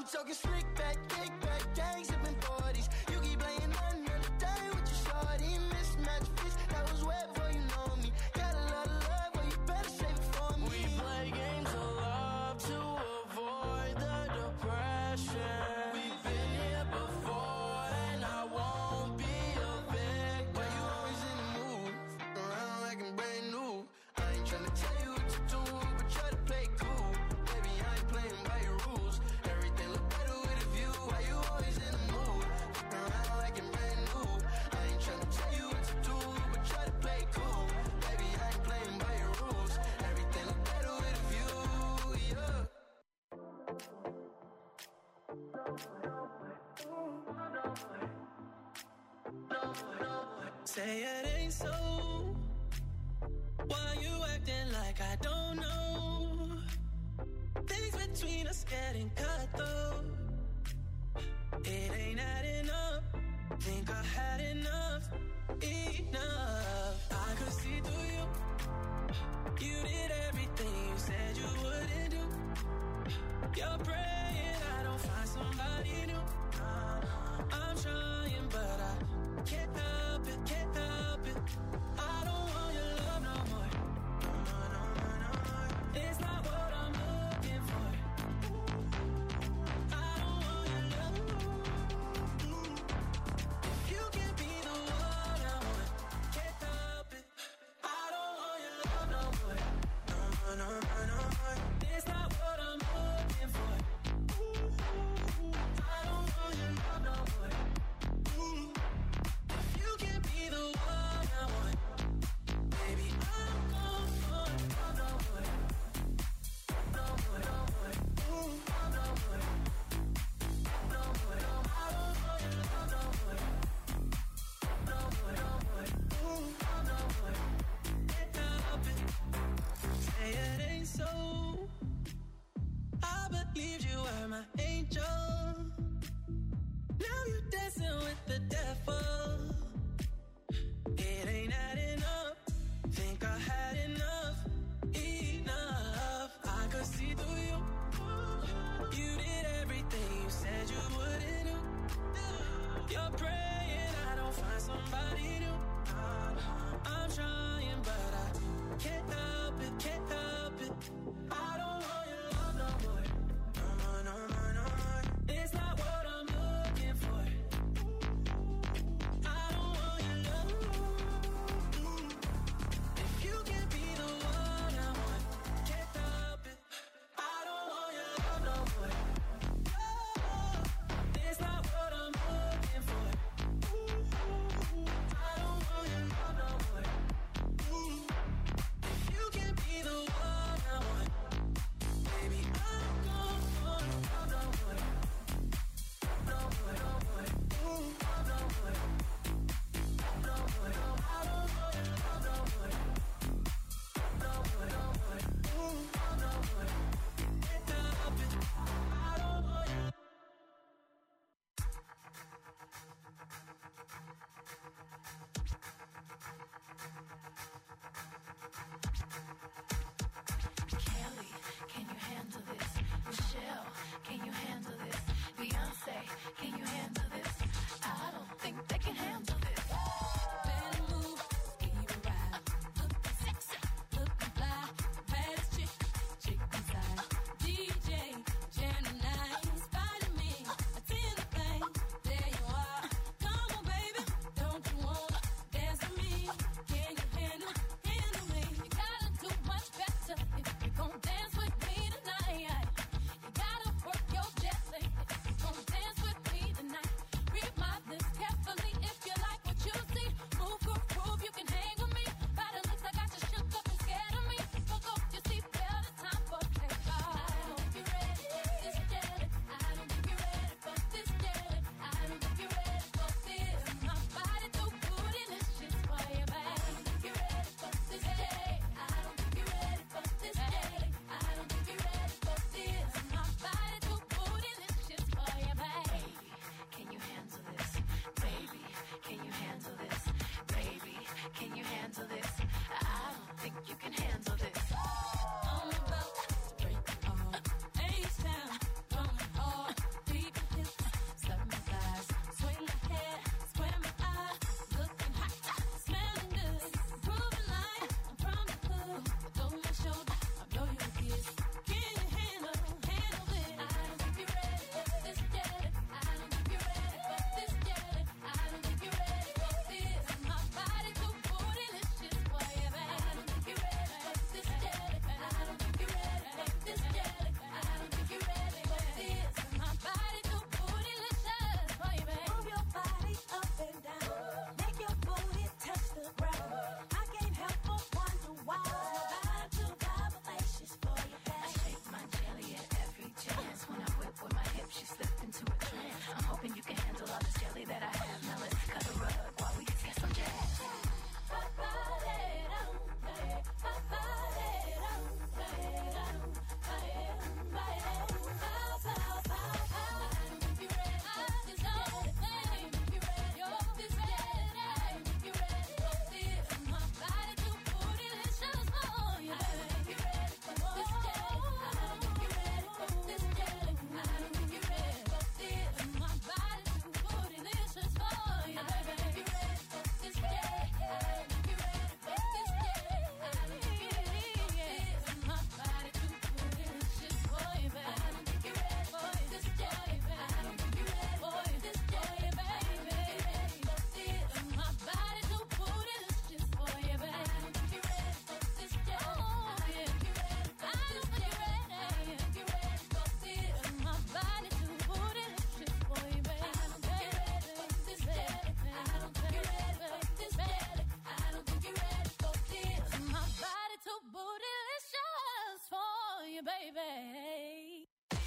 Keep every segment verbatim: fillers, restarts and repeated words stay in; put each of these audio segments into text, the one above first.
talking slick back, kick back, gang sipping forties. You keep playing another day with your shorty. Mismatch fish, that was wet before you know me. Got a lot of love, but you better save it for me. We play games of love to avoid the depression. We've been here before, and I won't be a victim. Why you always in the mood? Fuck around like I'm brand new. I ain't tryna tell you what to do, but try to play cool. Baby, I ain't playing by your rules. Everything look better with a view. Why you always in the mood? Fuck around like I'm brand new. I ain't tryna tell you what to do, but try to play cool. Baby, I ain't playing by your rules. Everything look better with a view, yeah. Say it ain't so. Why you acting like I don't know? Things between us getting cut though. It ain't adding up. Think I had enough, enough. I could see through you. You did everything you said you wouldn't do. You're praying I don't find somebody new. I'm trying, but I can't help it, can't help it. I don't want your love no more. No, no, no, no, no more. It's not what I'm looking for. I don't want your love. If you can be the one I want, can't help it. I don't want your love no more. No, no, no, no, no more. It's not what I'm looking for. I don't want your love no more. If you can be the one I want, baby, I'm gone for love no more. No more, no more. Love no more. No more, no more. I don't want your love no more. No more, no more. Love no more. Can't help it. Say it ain't so. I believed you were my angel. Now you're dancing with the devil. It ain't adding up. Think I had enough, enough. I could see through you. You did everything you said you wouldn't do. You're praying I don't find somebody new. I'm trying, but I can't help it, can't help it. I don't want your love no more. No more, no more, no more. It's not what I'm looking for.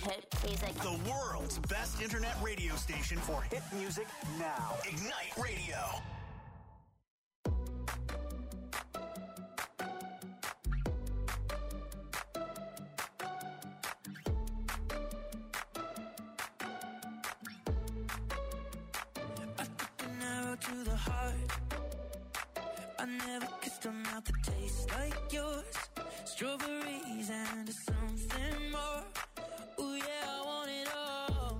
hit music. The world's best internet radio station for hit music now. Ignite Radio. To the heart, I never kissed a mouth that tastes like yours. Strawberries and something more. Ooh yeah, I want it all.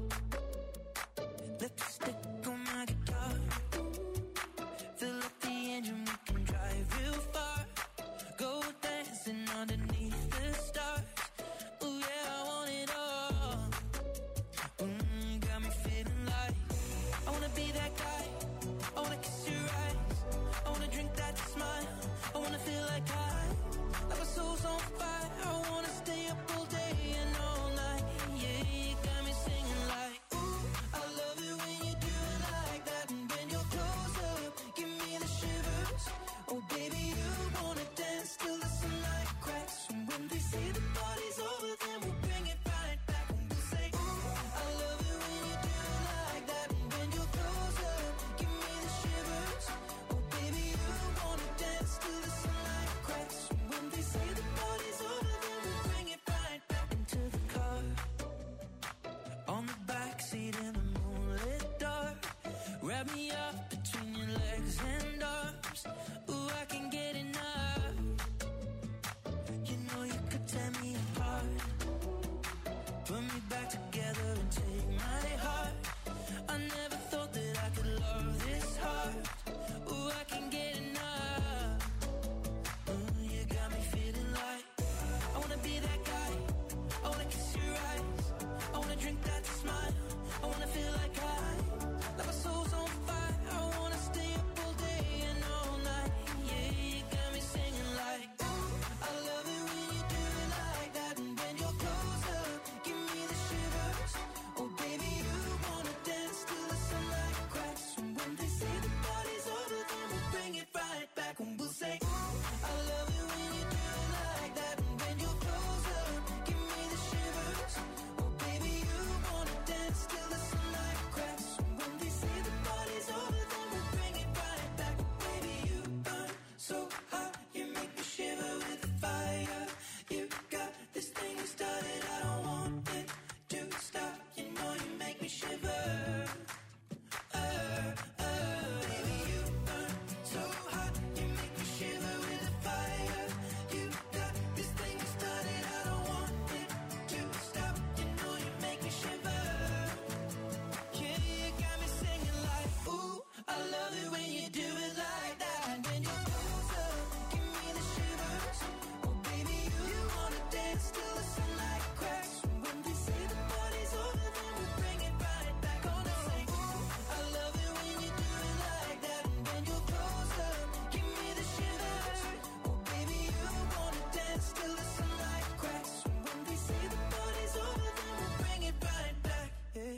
Lipstick on my guitar. Fill up the engine, we can drive real far. Go dancing underneath the stars. Ooh yeah, I want it all. Mm, got me feeling like I wanna be that guy. I wanna kiss your eyes. I wanna drink that smile. I wanna feel like I, like my soul's on fire. I wanna stay up all day and all night. Yeah, you got me singing like, ooh, I love it when you do it like that. And when you're close up, give me the shivers. Oh baby, you wanna dance till the sunlight cracks. And when they say the party's over, then we'll bring it right back. And we'll say, ooh, I love it when you do it like that. And when you're close up, give me the shivers. Oh baby, you wanna dance till the sunlight cracks. And when they say the party's over, then we'll bring it right back into the car. On the backseat in the moonlit dark. Wrap me up between your legs and arms. Ooh, I can get enough. You know you could tear me apart. Put me back together and take my heart. I never thought that I could love this hard. Ooh, I can get enough. Ooh, you got me feeling like I wanna be that guy. I wanna kiss your eyes. I wanna drink that smile. I wanna feel like I, like my soul's on fire. I wanna stay up all day and all night. Yeah, you got me singing like, ooh, I love it when you do it like that. And when you're close up, give me the shivers. Oh baby, you wanna dance till the sunlight cracks. And when they say the party's over, then we'll bring it right back. And we'll say, ooh, I love it when you do it like that. And when you're close up, give me the shivers. Oh baby, you wanna dance till the sunlight cracks. And when they say the party's over, then we'll bring it right back. Baby, you burn so hot, you make me shiver with the fire. You got this thing you started, I don't want it to stop. You know you make me shiver. Uh, uh, baby, you burn so hot, you make me shiver with the fire. You got this thing you started, I don't want it to stop. You know you make me shiver. Yeah, you got me singing like, ooh, I love it when you do it like that. And when you're close up, give me the shivers. Oh baby, you wanna dance till the sunlight cracks. And when they say the party's over, then we'll bring it right back. Gonna say, ooh, I love it when you do it like that. And when you're close up, give me the shivers. Oh baby, you wanna dance till the sunlight cracks. And when they say the party's over, then we'll bring it right back. Yeah.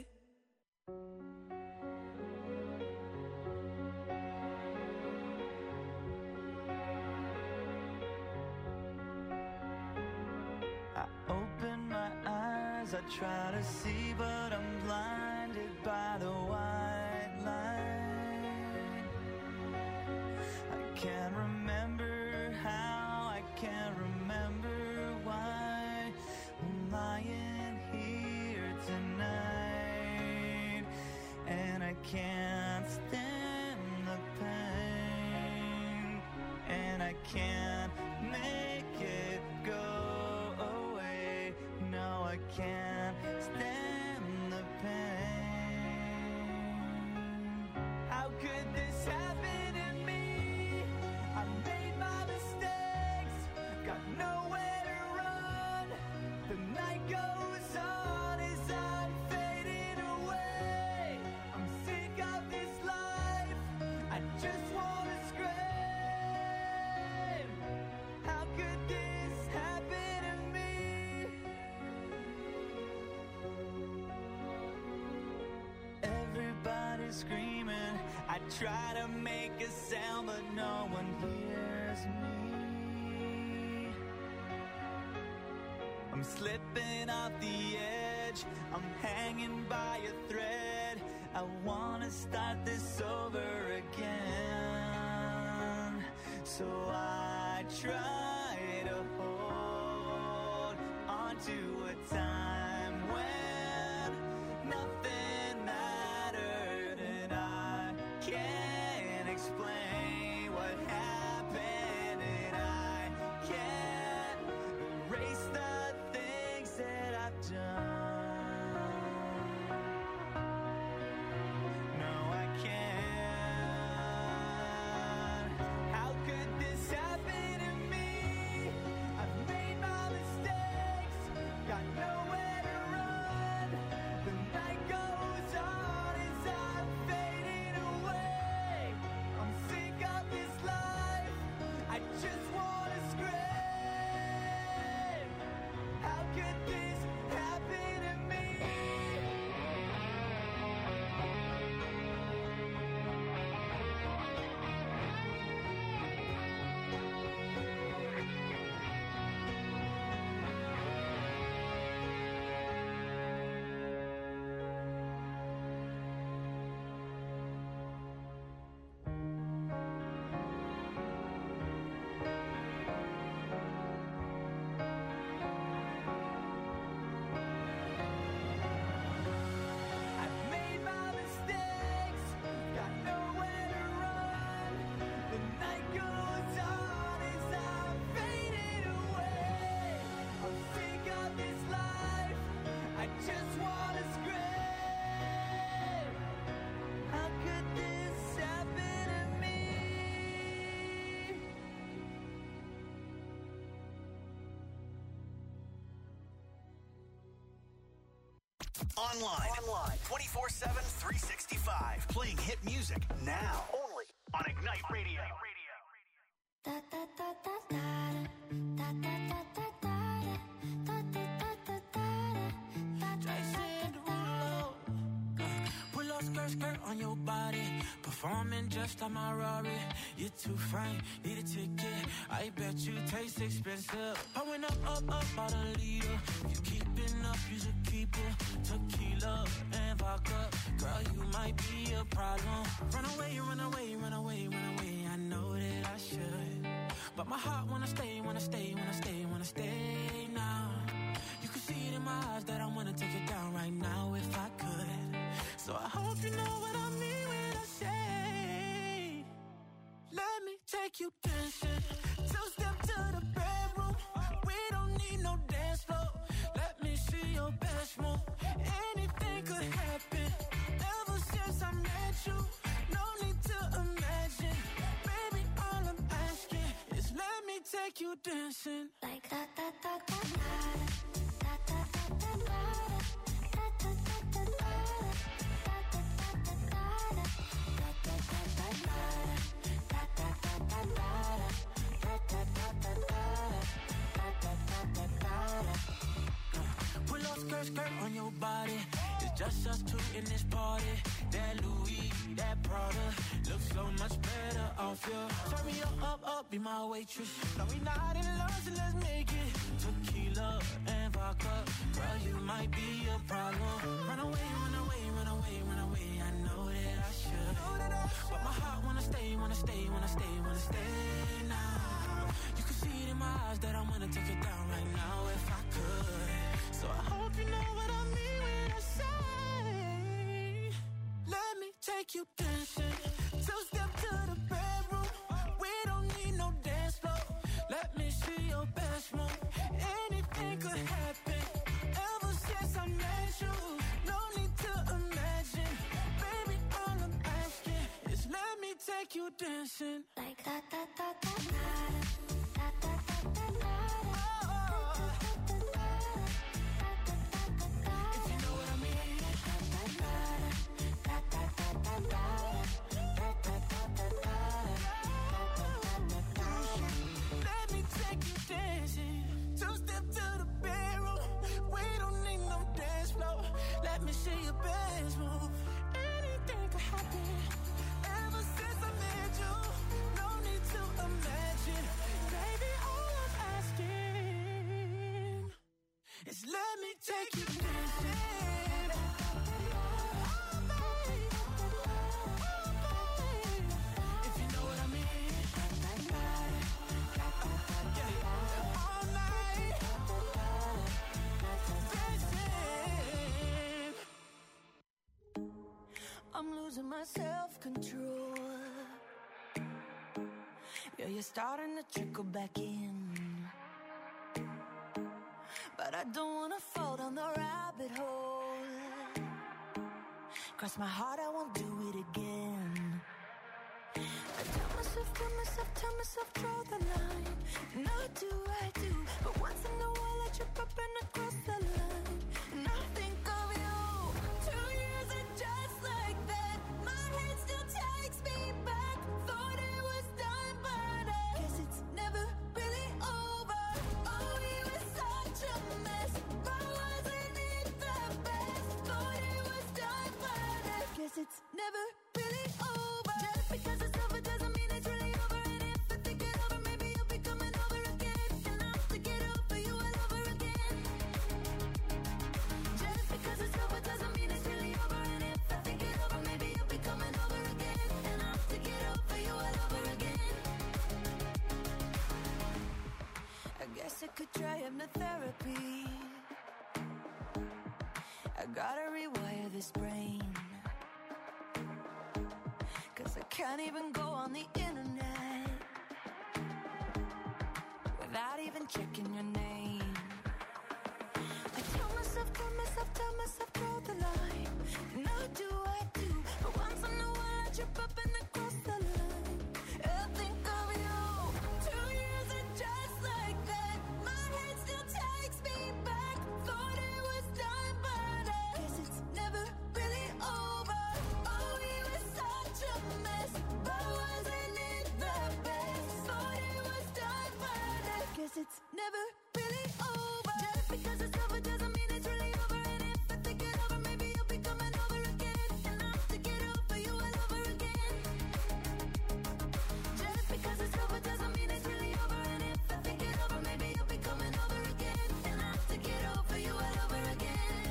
I open my eyes, I try to see, but I'm blinded by the white line. I can't remember how, I can't remember why I'm lying here tonight. And I can't stand the pain, and I can't make it go away. No, I can't stand the pain. How could this happen to me? I made my mistakes, got nowhere to run. The night goes on as I'm fading away. I'm sick of this life, I just wanna scream. How could this happen to me? Everybody's screaming, I try to make a sound, but no one hears me. I'm slipping off the edge edge, I'm hanging by a thread. I wanna start this over again. So I try to hold on to a time when nothing mattered, and I can't explain what happened, and I can't erase the things that I've done. No, I can't. How could this happen to me? I've made my mistakes, got nowhere to run. The night goes on as I'm fading away. I'm sick of this life, I just wanna scream. How could this happen to me? I've made my mistakes, got nowhere to run. The night goes on as I'm fading away. I'm sick of this life, I just wanna scream. How could this happen to me? Online. Online. twenty-four seven, three sixty-five. Playing hit music now. Only on Ignite Radio. Jason Derulo. Pull up skirt, skirt on your body. Performing just like my Rari. You're too fine, need a ticket. I bet you taste expensive. Pouring up, up, up, about a liter. If you keeping up, you should keep it. Tequila and vodka. Girl, you might be a problem. Run away, run away, run away, run away. I know that I should. But my heart wanna stay, wanna stay, wanna stay, wanna stay now. You can see it in my eyes that I wanna take it down right now if I could. So I hope you know what I mean when I say, let me take you dancing. Two step to the bedroom. We don't need no dance floor. Let me see your best move. Anything could happen. Ever since I met you, no need to imagine. Baby, all I'm asking is let me take you dancing. Like da da da da da da da da da da. Pull up skirt, skirt on your body. It's just us two in this party. That Louis, that Prada looks so much better off you. Turn me up, up, up, be my waitress. No, we not in love, so let's make it. Tequila and vodka. Girl, you might be a problem. Run away, run away, run away, run away. I know that I should. But my heart wanna stay, wanna stay, wanna stay, wanna stay now. You can see it in my eyes that I wanna take it down right now if I could. So I hope you know what I mean when I say, let me take you dancing. Two step to the bedroom. We don't need no dance floor. Let me see your best move. Anything could happen. Ever since I met you, no need to imagine. Baby, all I'm asking is let me take you dancing. Like da da da da da da da da da da. Let me take you dancing. Two step to the bedroom. We don't need no dance floor. Let me see your best move. Anything could happen. Ever since I met you, no need to imagine. Baby, all I'm asking is let me take you dancing. I'm losing my self-control. Yeah, you're starting to trickle back in, but I don't wanna fall down the rabbit hole. Cross my heart, I won't do it again. I tell myself, tell myself, tell myself, draw the line. And I do, I do, but once in a while I trip up and I cross the line. And I think of you. Two years and just like that, my head still takes me back. Thought it was done, but I guess it's never really over. Oh, we were such a mess, but wasn't it the best? Thought it was done, but I guess it's never really over. Just because it's over doesn't mean it's really over. And if I think it over, maybe you'll be coming over again. And I'll have to get over you all over again. Just because it's over doesn't mean it's really over. And if I think it over, maybe you'll be coming over again. And I'll have to get over you all over again. I guess I could try hypnotherapy. I gotta rewire this brain, 'cause I can't even go on the internet without even checking your name. I tell myself, tell myself, tell myself, draw the line. And I do, I do, but once in a while I trip up and I cross the line. I think of you. Two years and just like that, my head still takes me back. Thought it was done, but I guess it's never really over. Oh, we were such a mess, but wasn't it the best? Thought it was done, but I guess it's never really over. Just because it's over doesn't mean it's really over. And if I think it over, maybe you'll be coming over again. And I'll have to get over you all over again. Just because it's over doesn't mean it's really over. And if I think it over, maybe you'll be coming over again. And I'll have to get over you all over again.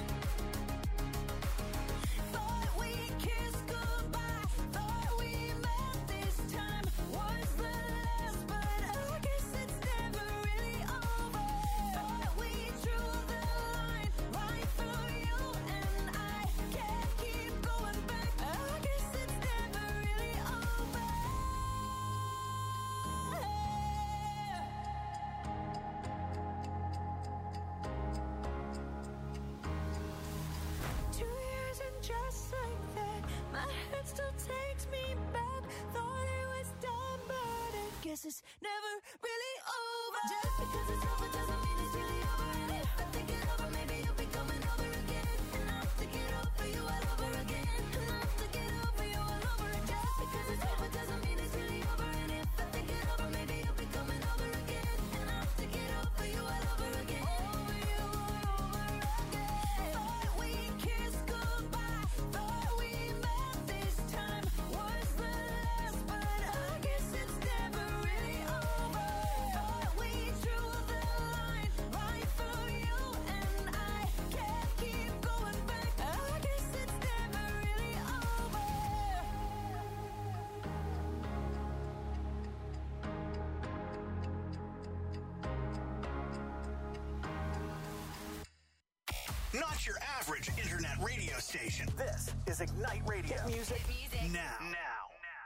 Thought we kissed goodbye, thought we met this time was the last, but I guess it's never really over. Thought we drew the line right through you, and I can't keep going back. I guess it's never really over. Two years and just like that, my head still takes me back. Thought it was done, but I guess it's never really over. Just because it's over doesn't mean it's really over. And if I think it over, maybe you'll be coming over again. And I'll have to get over you all over again. And I'll have to get over you all over again. Just because it's over doesn't mean it's really over. And if I think it over, maybe you'll be coming over again. And I'll have to get over you all over again. Over you all over again. Thought we kissed goodbye, thought we met this time was the last, but I guess it's never really over. Thought we drew the line right through you, and I can't keep going back. I guess it's never really over. Not your average internet radio station. This is Ignite Radio. Hit music, now. Now.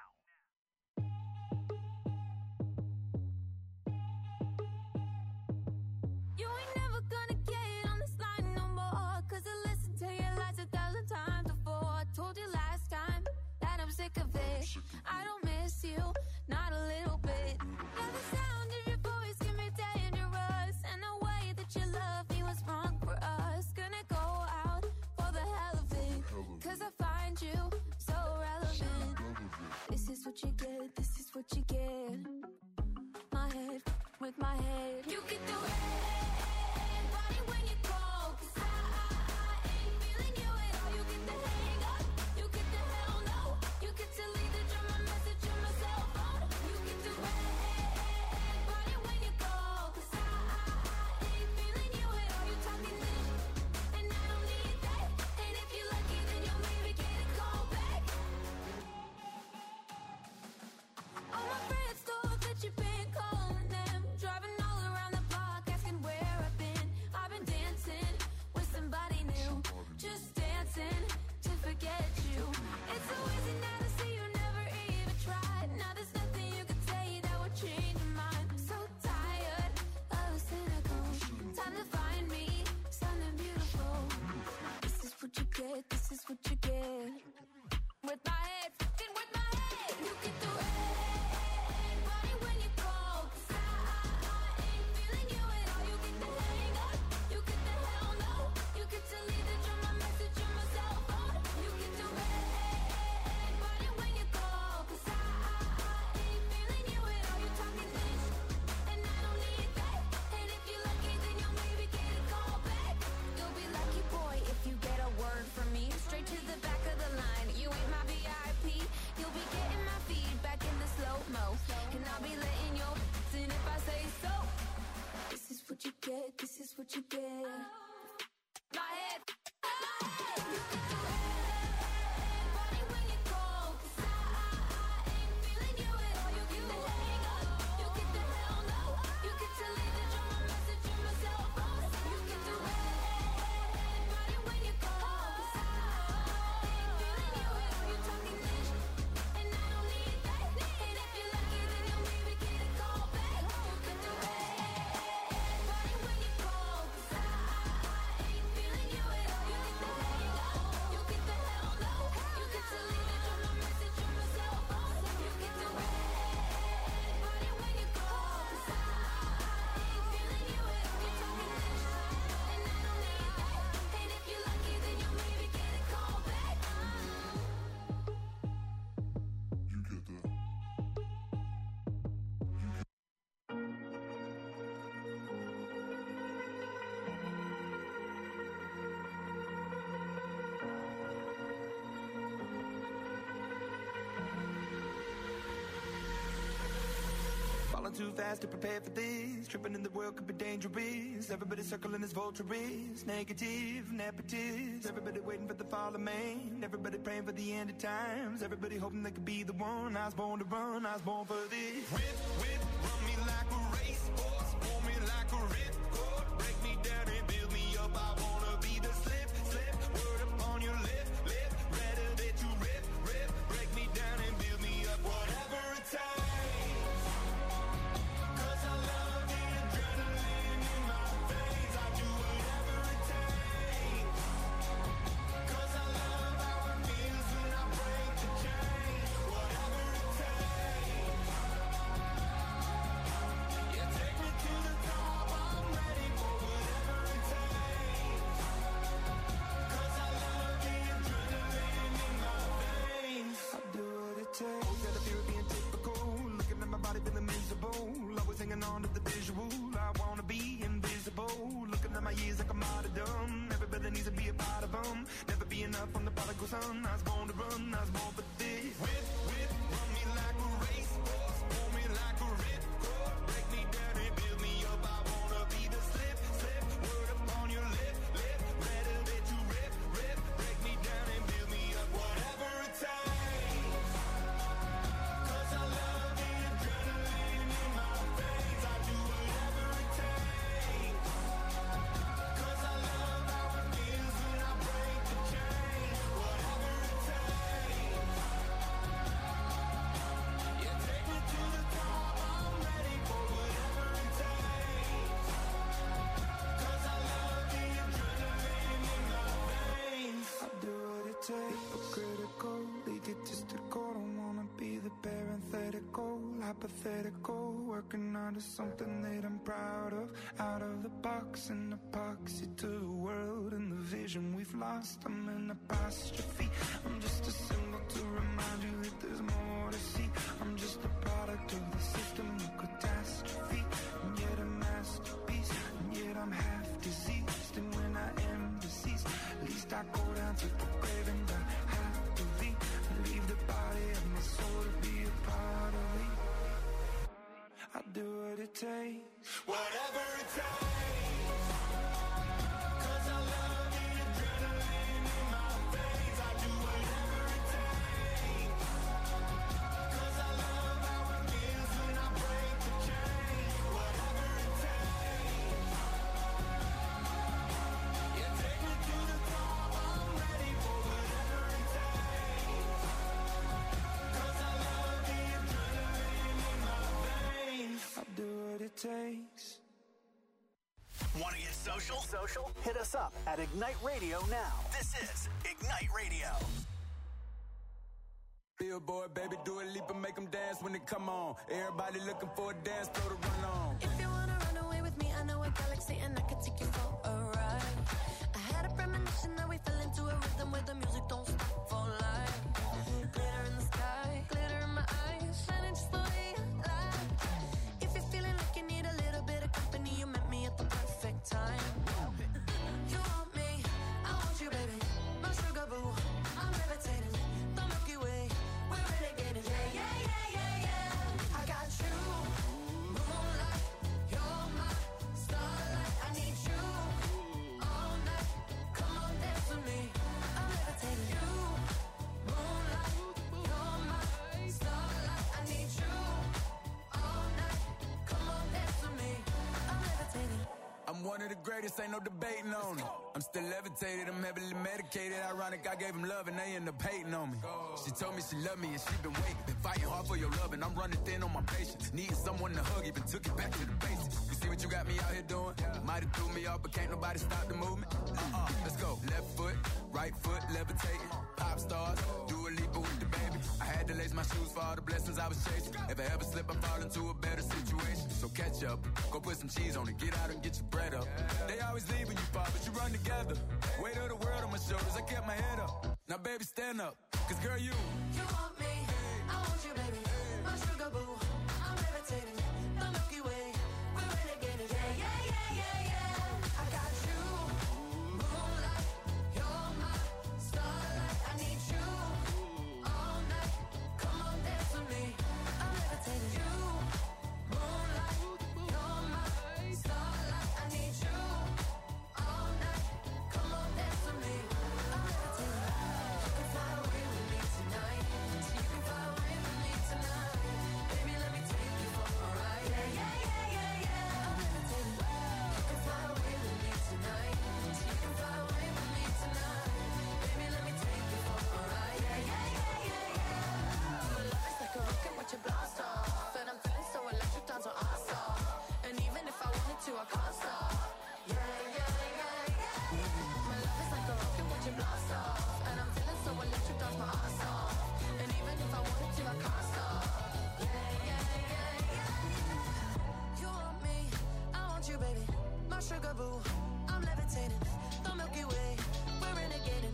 You ain't never gonna get on this line no more, 'cause I listened to your lies a thousand times before. I told you last time that I'm sick of it. I don't miss you, not a little bit. Yeah, the sound of your voice can be dangerous, and the way that you love me was wrong for us. Gonna go out for the hell of it, 'cause I find you so relevant. This is what you get, this is what you get. My head with my head. You can do it, body when you call, 'cause I, I, I ain't feeling you at all. You get the hang up, you get the hell no, you get to leave the drum. is what you get. With my head, fucking with my head. You get the red body when you call. 'Cause I, I, I ain't feeling you at all. You get the hang up, you get the hell no. You get to leave the drum, my message on my cell phone. You get the red body when you call. 'Cause I, I, I ain't feeling you at all. You talking this, and I don't need that. And if you're lucky, then you'll maybe get a call back. You'll be lucky, boy, if you get a word from me. Straight to the back of the line. You ain't my V I P. You'll be getting my feedback in the slow-mo. And I'll be letting your in if I say so. This is what you get, this is what you get. My head, my head. You get the red body when you call. 'Cause I, I, I ain't feeling you at all. You get the hang up, you get the hell no. You get to leave the drum, my message on my cell phone. You get the red body when you call. 'Cause I, I ain't feeling you at all. You talking this, and I don't need that. And if you're lucky, then you'll maybe get a call back. You get the red body when you call. 'Cause I, I ain't feeling you at all. You get the hang up, you get the hell no. You get to leave the drum, my message on my cell phone. You get the red body when you call. 'Cause I, I ain't feeling you at all. You talking this, and I don't need that. And if you're lucky, then you'll maybe get a call back. You get that. Falling too fast to prepare for this. Tripping in the world could be dangerous. Everybody circling as vultures. Negative, nepotist. Everybody waiting for the fall of man. Everybody praying for the end of times. Everybody hoping they could be the one. I was born to run, I was born for this. Whip, whip, run me like a racehorse. Pull me like a ripcord. Break me down and build me up. I wanna be the slip, slip. Word upon your lip, lip. Rather that you rip, rip. Break me down and build me up. Whatever it takes. 'Cause I love the adrenaline in my veins. I do whatever it takes. 'Cause I love how it feels when I break the chain. Whatever it takes. Yeah, take me to the top. I'm ready for whatever it takes. 'Cause I love the adrenaline in my veins. I do what it takes. Always got a fear of being typical. Looking at my body feeling miserable. Always hanging on to the visual. I wanna be invisible. Looking at my years like a martyrdom. Everybody needs to be a part of them. Never be enough on the prodigal son. I was born to run, I was born for this. Whip, whip, run me like a racehorse. Pull me like a ripcord. Break me down and build me up. I wanna be the slip, slip. Word upon your lip, lip. Rather that you rip, rip. Break me down and build me up. Whatever it takes. 'Cause I love the adrenaline in my veins. I do whatever it takes. 'Cause I love how it feels when I break the chain. Whatever it takes. Yeah, take me to the top. I'm ready for whatever it takes. 'Cause I love the adrenaline in my veins. I do what it takes. Hypocritical, egotistical. Don't wanna be the parenthetical, hypothetical. Working onto something that I'm proud of. Out of the box, an epoxy to the world and the vision we've lost. I'm an apostrophe. I'm just a symbol to remind you that there's more to see. I'm just a product of the system of catastrophe. And yet a masterpiece. And yet I'm half diseased. And when I am deceased, at least I go down to the grave and I have to leave. Leave the body of my soul to be a part of me. I do what it takes. Whatever it takes. 'Cause I love the adrenaline in my veins. I do whatever it takes. 'Cause I love how it feels when I break the chain. Whatever it takes. Yeah, take me to the top. I'm ready for whatever it takes. 'Cause I love the adrenaline in my veins. I do what it takes. social? Social? Hit us up at Ignite Radio now. This is Ignite Radio. Billboard, baby, do a leap and make them dance when they come on. Everybody looking for a dance floor to run on. If you wanna run away with me, I know a galaxy and I can take you for a ride. I had a premonition that we fell into a rhythm where the music don't stop for life. Glitter in the sky, glitter in my eyes, shining just the way you like. If you're feeling like you need a little bit of company, you met me at the perfect time. You want me, I want you, baby. My sugar boo, I'm levitating. The Milky Way, we're renegading. Yeah, yeah, yeah, yeah, yeah. I got you, moonlight. You're my starlight. I need you all night. Come on, dance with me. I'm levitating. You, moonlight. You're my starlight. I need you all night. Come on, dance with me. I'm levitating. I'm one of the greatest, ain't no debating on it. I'm still levitated, I'm heavily medicated. Ironic, I gave him love and they end up hating on me. She told me she loved me and she been waiting. Been fighting hard for your love and I'm running thin on my patience. Needing someone to hug, even took it back to the basics. You see what you got me out here doing? Might have threw me off, but can't nobody stop the movement. Uh-uh, let's go. Left foot, right foot, levitating. Pop stars, do a leap with the baby. I had to lace my shoes for all the blessings I was chasing. If I ever slip, I fall into a better situation. So catch up, go put some cheese on it, get out and get your bread up. They always leave when you fall, but you run together. Weight of the world on my shoulders, I kept my head up. Now baby, stand up, cause girl, you You want me, I want you, baby. My sugar boo, I'm levitating. The Milky Way, we're renegading. Yeah, yeah, yeah, yeah, yeah. I got you, moonlight. You're my starlight. I need you all night. Come on, dance with me. I'm levitating. You, moonlight. You're my starlight. I need you all night. Come on, dance with me. I'm levitating. You can fly away with me tonight. You can fly away with me tonight. Baby, let me take you for a ride. Yeah, yeah, yeah, yeah, yeah. I'm levitating. You can fly away with me tonight. You can fly away with me tonight. Baby, let me take you for a ride. Yeah, yeah, yeah, yeah, yeah. Your love is like a rocket, watch it blast off. And I'm feeling so electric, down to our stop. And even if I wanted to, I can't stop. Yeah, yeah, yeah, yeah. My love is like a rocket, watch it blast off. And I'm feeling so electric, down my ass off. And even if I wanted to, I can't stop. Yeah, yeah, yeah, yeah. You want me, I want you, baby. My sugar boo, I'm levitating. The Milky Way, we're renegading.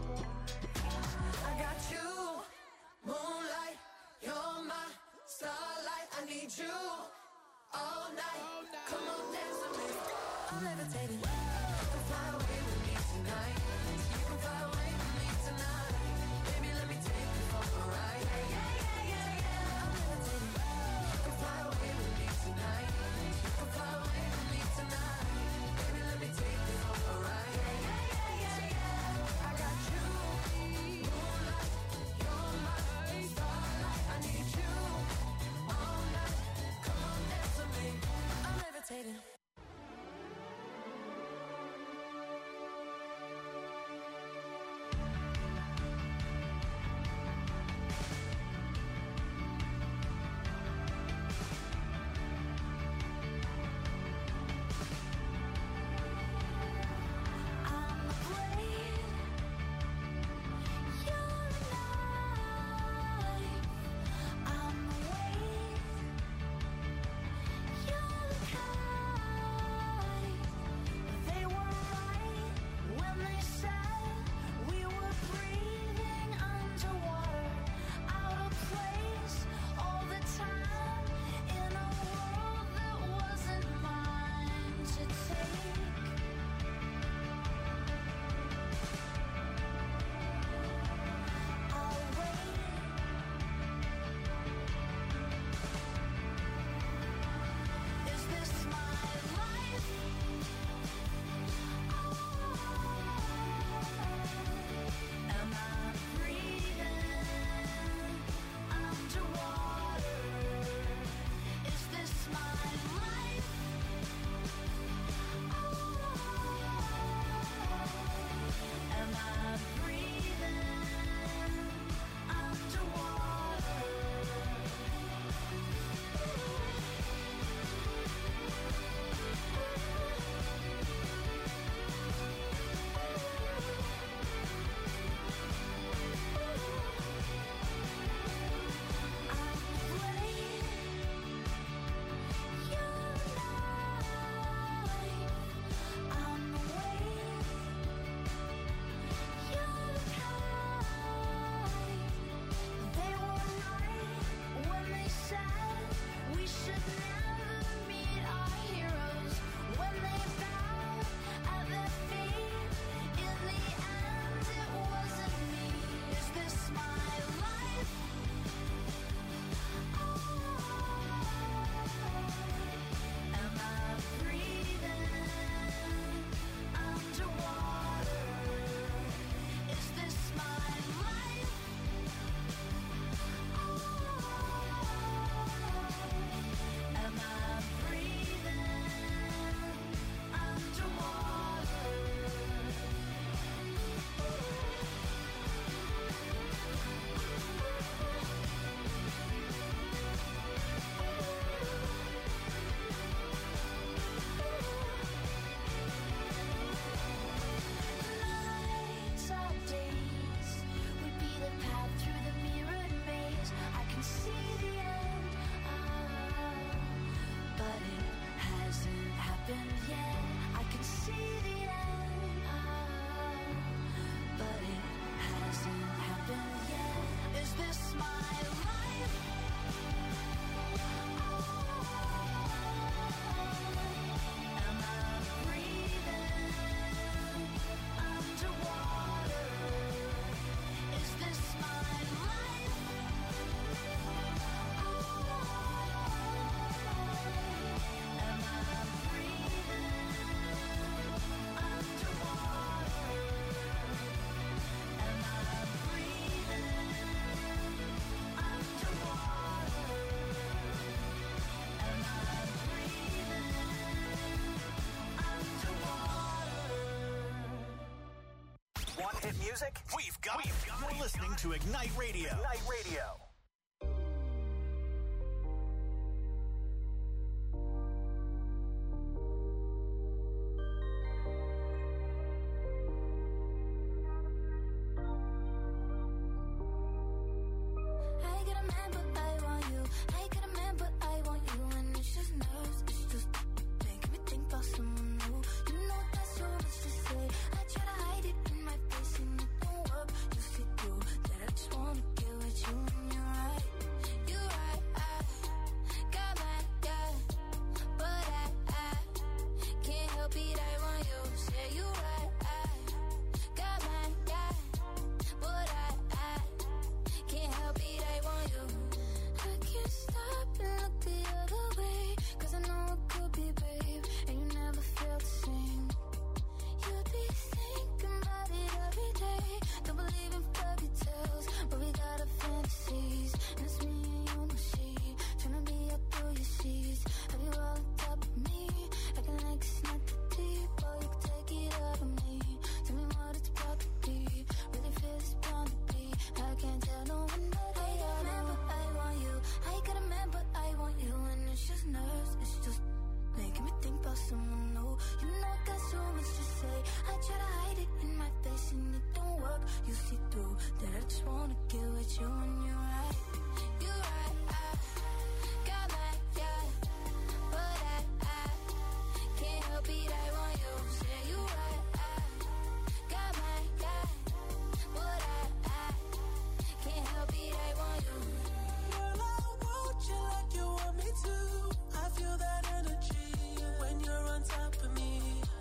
I got you, moonlight. You're my starlight. I need you all night. Come on, dance with me. I'm levitating. You can fly away with me tonight. You can fly away with me tonight. Baby, let me take you for a ride. Yeah, yeah, yeah, yeah, yeah. I'm levitating. You can fly away with me tonight. You can fly away with me tonight. Baby, let me take you for a ride. Yeah, yeah, yeah, yeah, yeah. I got you, moonlight. You're my starlight. I need you all night. Come on, dance with me. I'm levitating. music? We've got it. You're listening to Ignite Radio. Ignite Radio. I get a man, but I want you. I get a man, but I want you. And it's just nerves, it's just making me think about someone new. You know that's so much to say. I try to hide it in my face and it don't work. You see through that I just wanna get with you. And you're right, you're right. I got my guy, but I, I can't help it. I want you. Say you right. I got my guy, but I, I can't help it. I want you. I can't stop and look the other way, 'cause I know it could be, babe, and you never felt the same. You'd be thinking about it every day. Don't believe in fairy tales, but we got our fantasies. And it's me and you, no she. Tryna be up through your sheets. Have you all on top of me? Acting like it's not that deep. Oh, you can take it out of me. Tell me what it's about to be. Really feel it's bound to be. I can't tell no one that I got a man, but I want you. I got a man, but I want you. And it's just nerves, it's just making me think about someone new. You know I got so much to say. I try to hide it in my face and it don't work. You see through that I just wanna get with you. And you're right, you're right. I got my guy, but I, I can't help it. I want you. Say you right. I got my guy, but I, I can't help it. I want you. Girl, I want you like you want me to. I feel that energy when you're on top of me.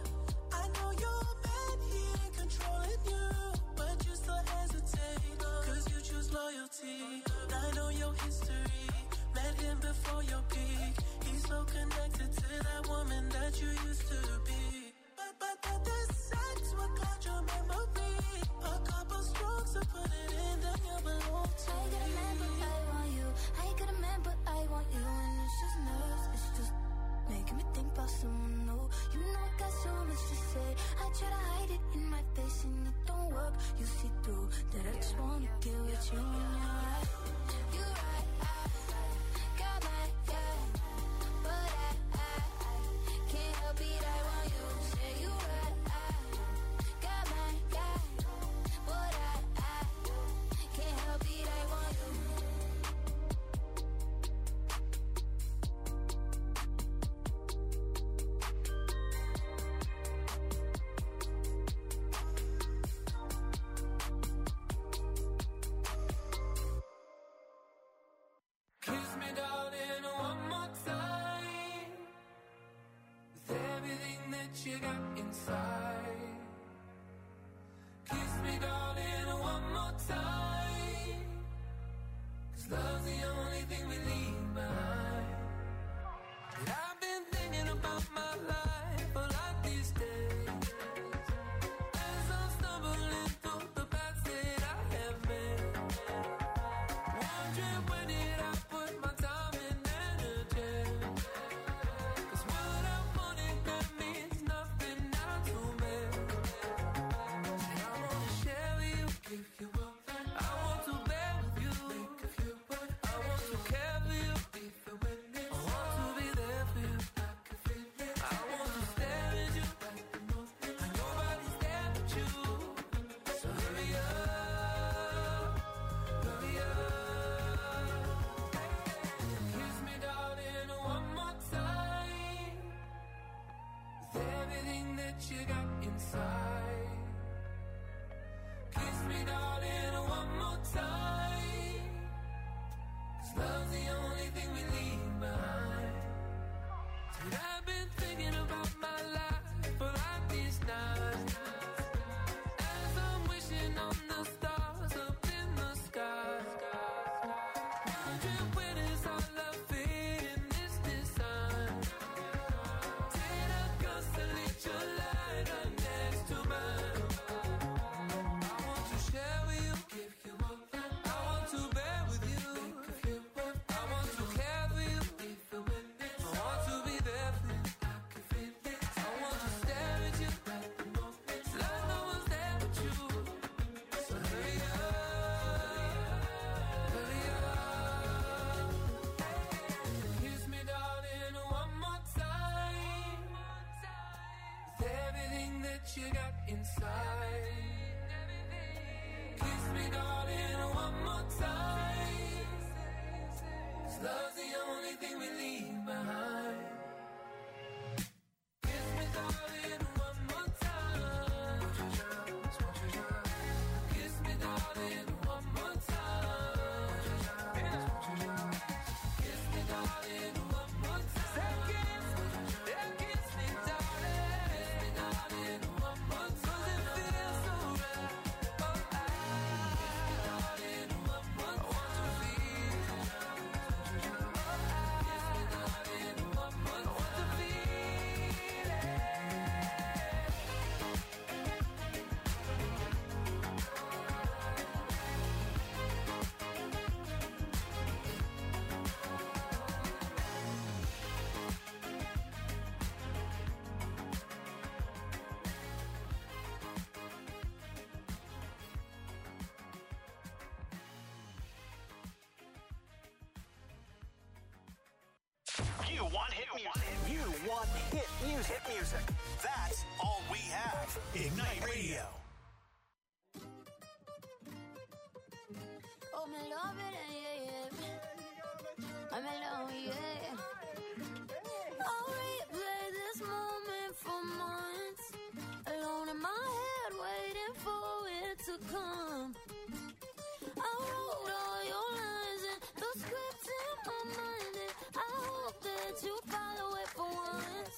I know you're mad, he ain't controlling you, but you still hesitate, 'cause you choose loyalty. I know your history, met him before your peak. He's so connected to that woman that you used to be. But, but that this sex will cloud your memory. A couple strokes to put it in, then you belong to I got a man, but me. I want you. I got a man, but I want you. And it's just nerves, it's just making me think about someone new. You know I got so much to say. I try to hide it in my face and it don't work. You see through that I just wanna get with you. And you're right, you're right. I got my guy, but I, I can't help it. I want you. Say you right. I got my guy, but I, I can't help it. I want you. music. Hit music. That's all we have. Ignite Radio. Oh, me love it, yeah, yeah. I'm alone, yeah. I'll replay this moment for months. Alone in my head, waiting for it to come. I wrote all your lines and the script in my mind, and I hope that you follow it for once.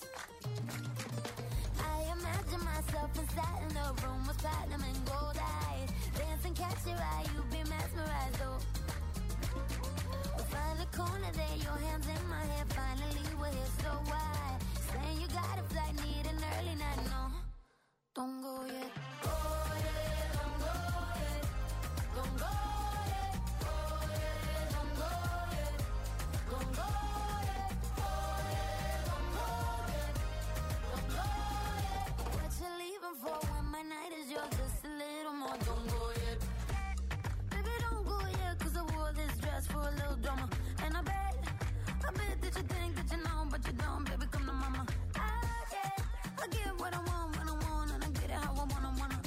I imagine myself inside in the room with platinum and gold eyes. Dance and catch your eye, you be mesmerized, oh. We'll find a corner there, your hands in my hair. Finally, we're here, so why? Saying you got a flight, need an early night, no. Don't go yet. Go yet, don't go yet. Don't go yet. Go yet, don't go yet. Don't go yet. Go yet, don't go yet. Don't go yet. What you leaving for when my night is yours? Just a little more. Don't go yet. Baby, don't go yet, 'cause I wore this dress for a little drama. And I bet, I bet that you think that you know, but you don't. Baby, come to mama. I get, I get what I want when I want, and I get it how I wanna, wanna.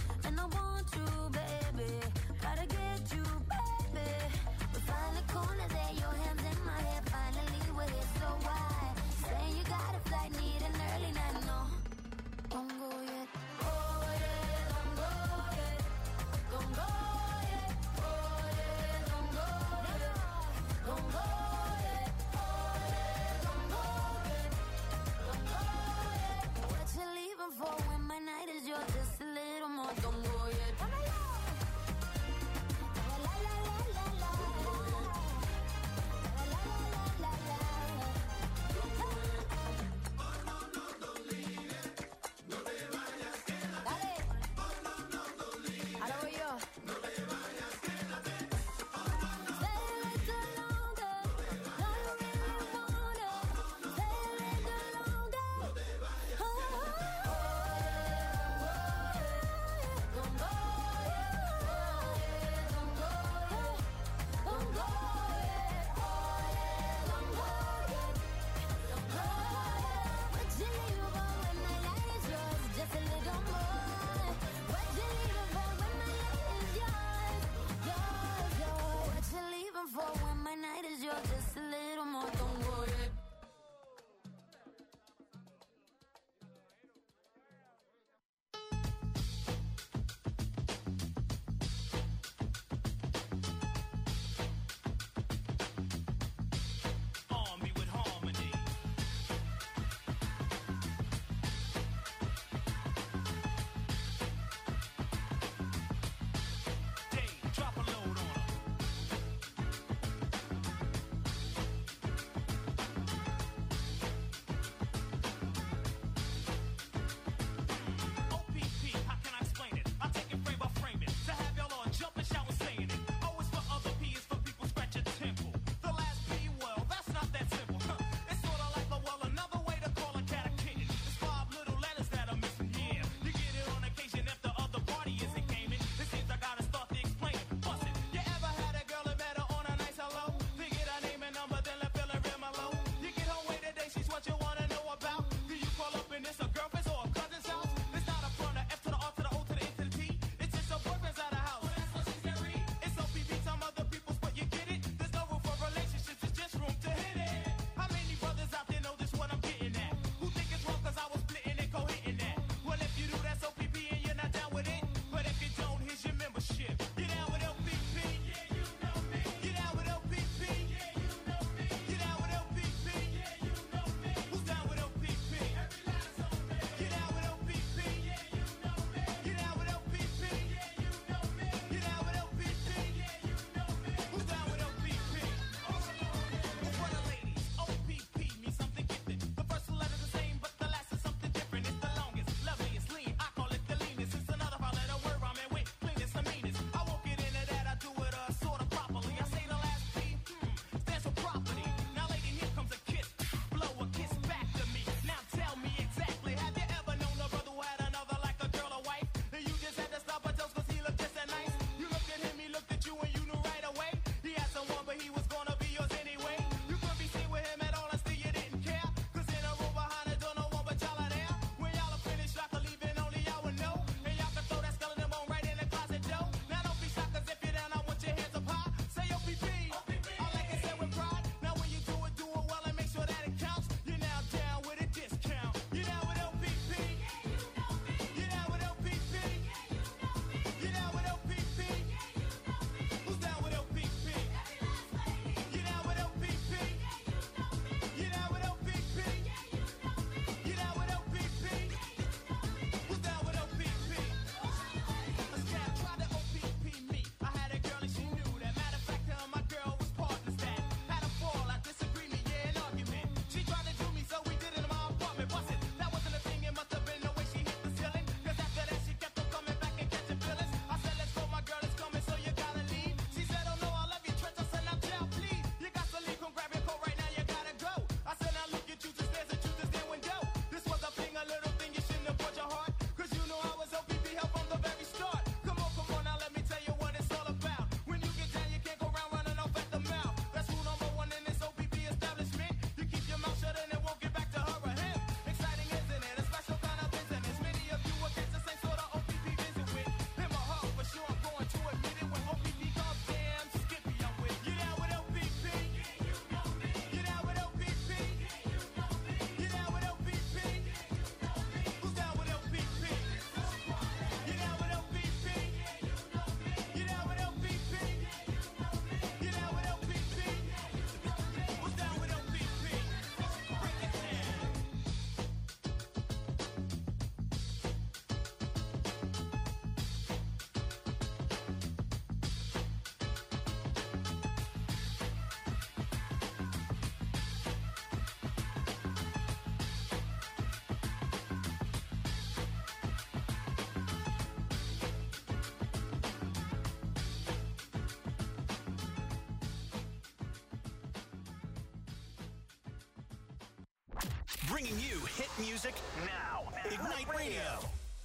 Bringing you hit music now. Ignite Radio.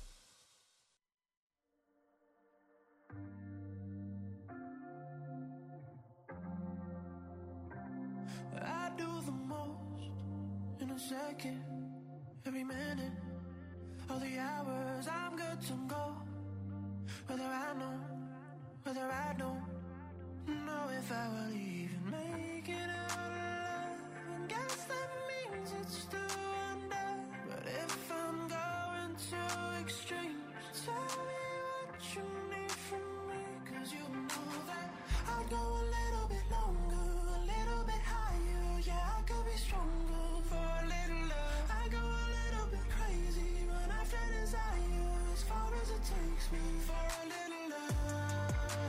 I do the most in a second, every minute, all the hours I'm good to go. Whether I know, whether I don't know if I will even make it out alive. And guess that means it's still under. But if I'm going to extremes, tell me what you need from me. Cause you know that I'd go a little bit longer, a little bit higher. Yeah, I could be stronger for a little love. I go a little bit crazy when I feel desire, as far as it takes me for a little love.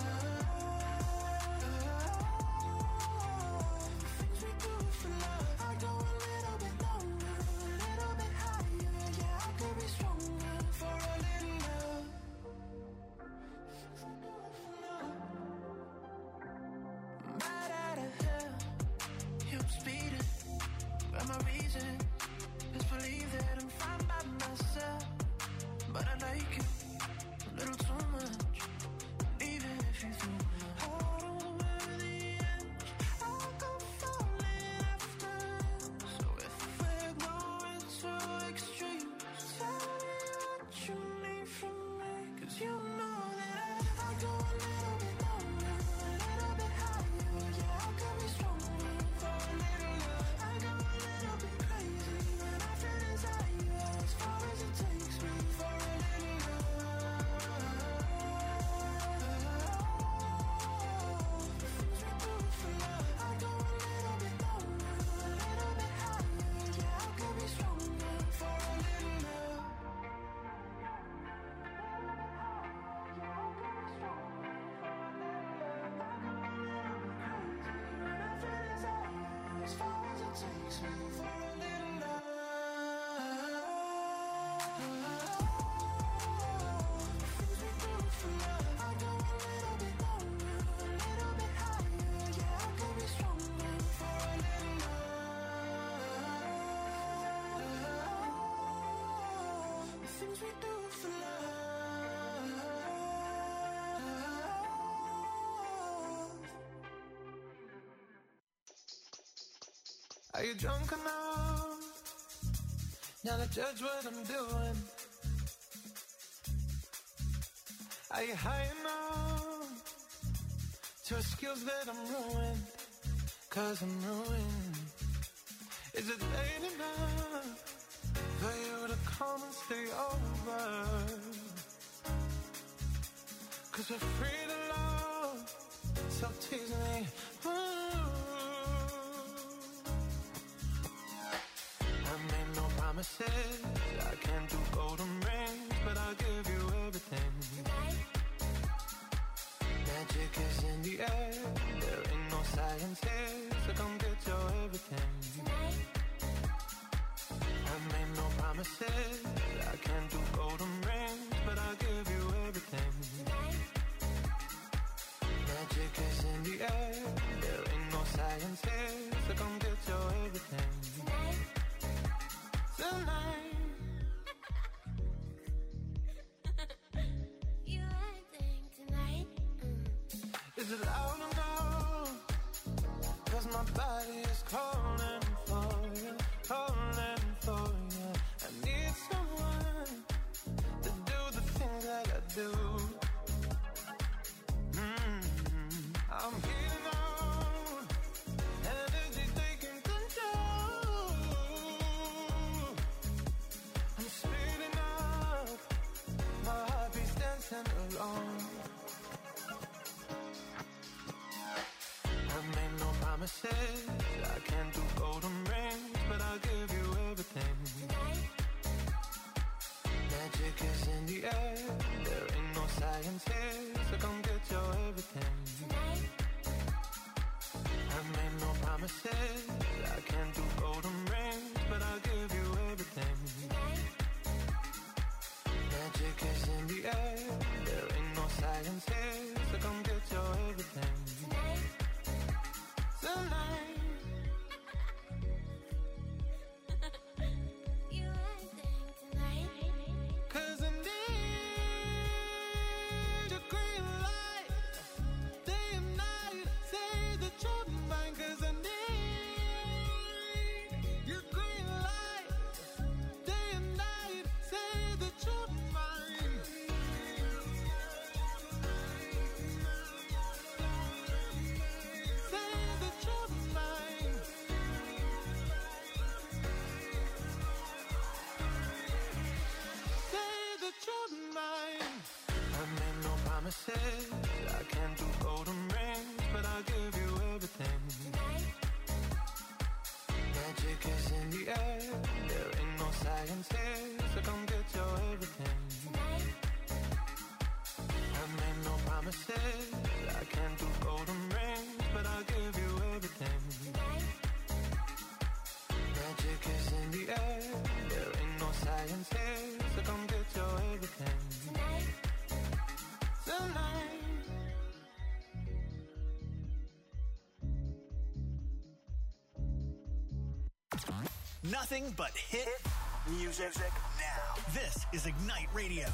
The things we do for love. I go a little bit longer, a little bit higher. Yeah, I could be stronger for a little love. Right out of hell, yeah, I'm speeding. But my reason is believe that I'm fine by myself. But I like you a little too much. And even if you threw my heart over the edge, I'll go falling after. So if we're going to extremes, tell me what you need from me. Cause you know that I, I go a little bit longer, a little bit higher. Yeah, I could be stronger for a little love. I go a little bit crazy when I feel desire, as far as it takes me for a little love. The things we do for love. I go a little bit longer, a little bit higher. Yeah, I could be stronger for a little love. As far as it takes me for a little love. The things we do for love. I go a little bit longer, a little bit higher. Yeah, I could be stronger for a little love. The things we do for love. Are you drunk enough now to judge what I'm doing? Are you high enough to excuse that I'm ruined? Cause I'm ruined. Is it late enough for you to come and stay over? Cause we're free to love, so tease me. Ooh. I made no promises, I can't do golden rings, but I'll give you everything. Magic is in the air, there ain't no science here, so come get your everything. I made no promises, I can't do golden rings, but I'll give you everything. Magic is in the air, there ain't no science here, so come get your everything. Tonight. You acting tonight? Is it loud enough? Cause my body is calling for you, calling for you. I need someone to do the things that I do. Mm-hmm. I'm heating on, energy taking control. I'm speeding up, my heartbeat's dancing along. I made no promises, I can't do golden rings, but I'll give you everything. Magic is in the air, there ain't no science here, so come get your everything. I made no promises, I can't do golden rings, but I'll give you everything. Magic is in the air, there ain't no science here, so come get your everything. Tonight. instead. I can't do golden rings, but I'll give you everything. Magic is in the air, there ain't no science here, so come get your everything. Tonight. Tonight. Nothing but hit music now. This is Ignite Radio.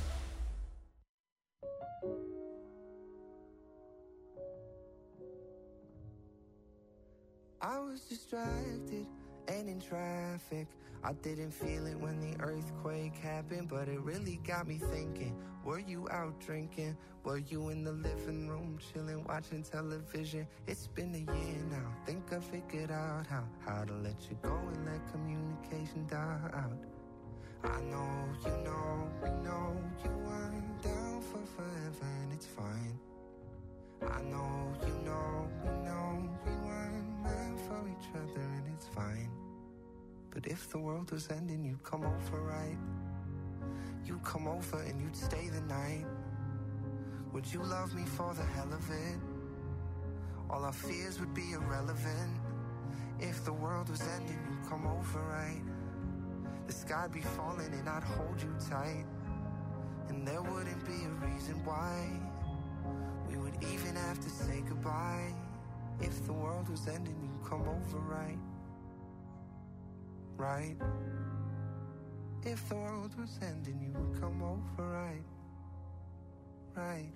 I was distracted and in traffic. I didn't feel it when the earthquake happened, but it really got me thinking. Were you out drinking? Were you in the living room chilling, watching television? It's been a year now. Think I figured out how how to let you go and let communication die out. I know, you know, we know you weren't down for forever, and it's fine. I know, you know, we know we weren't meant for each other, and it's fine. But if the world was ending, you'd come over, right? You'd come over and you'd stay the night. Would you love me for the hell of it? All our fears would be irrelevant. If the world was ending, you'd come over, right? The sky'd be falling and I'd hold you tight. And there wouldn't be a reason why we would even have to say goodbye. If the world was ending, you'd come over, right? Right? If the world was ending, you would come over, right? Right?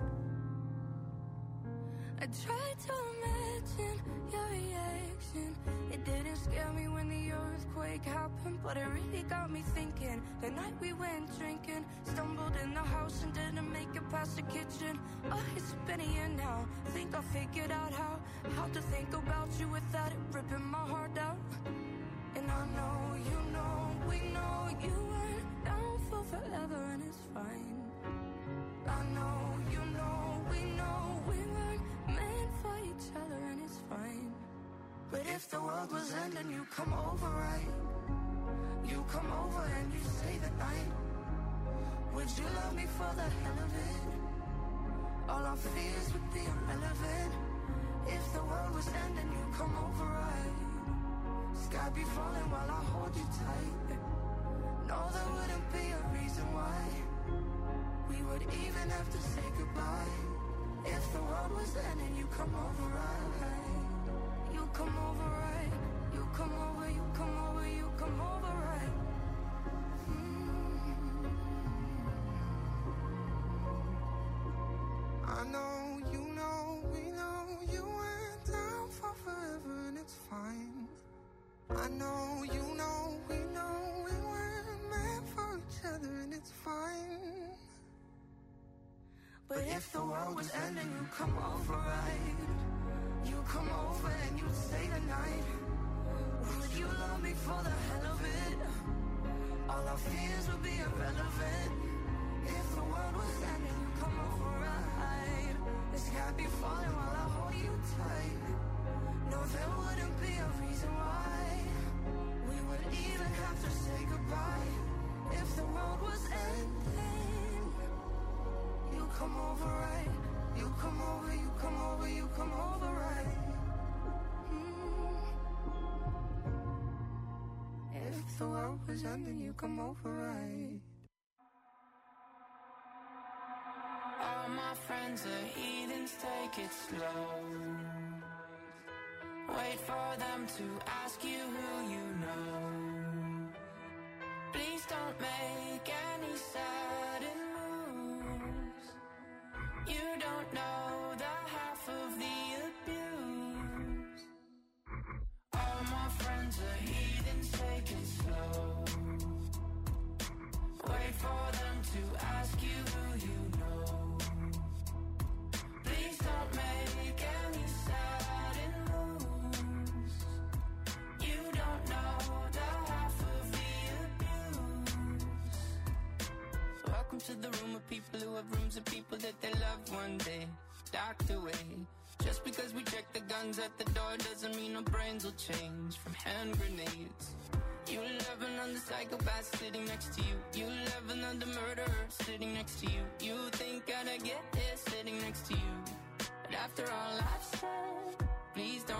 I tried to imagine your reaction. It didn't scare me when the earthquake happened, but it really got me thinking. The night we went drinking, stumbled in the house and didn't make it past the kitchen. Oh, it's been a year now. Think I figured out how How to think about you without it ripping my heart out. And I know, you know, we know you weren't down for forever, and it's fine. I know, you know, we know we weren't meant for each other, and it's fine. But if the world was ending, you come over, right? You come over and you stay the night. Would you love me for the hell of it? All our fears would be irrelevant. If the world was ending, you come over, right? Sky be falling while I hold you tight. No, there wouldn't be a reason why we would even have to say goodbye. If the world was ending, you come over, right? You come over, right? You come over, you come over, you come over, right? Mm. I know, you know, we know you went down for forever, and it's fine. I know, you know, we know we weren't meant for each other, and it's fine. But if the world was ending, you come over, right? You come over and you stay the night. Would you love me for the hell of it? All our fears would be irrelevant. If the world was ending, you come over, right? The sky be falling while I hold you tight. No, there wouldn't be a reason why we would even have to say goodbye. If the world was ending, you come over, right? You come over, you come over, you come over, right? Mm. If the world was ending, you come over, right? All my friends are heathens, take it slow. Wait for them to ask you who you know. Please don't make any sudden moves. You don't know the half of the abuse. All my friends are heathens, take it slow. Wait for them to ask you who you know. Please don't make any sudden moves. You don't know the half of the abuse. Welcome to the room of people who have rooms of people that they love one day docked away. Just because we check the guns at the door doesn't mean our brains will change from hand grenades. You love another psychopath sitting next to you. You love another murderer sitting next to you. You think I'd get it sitting next to you. But after all I've said, please don't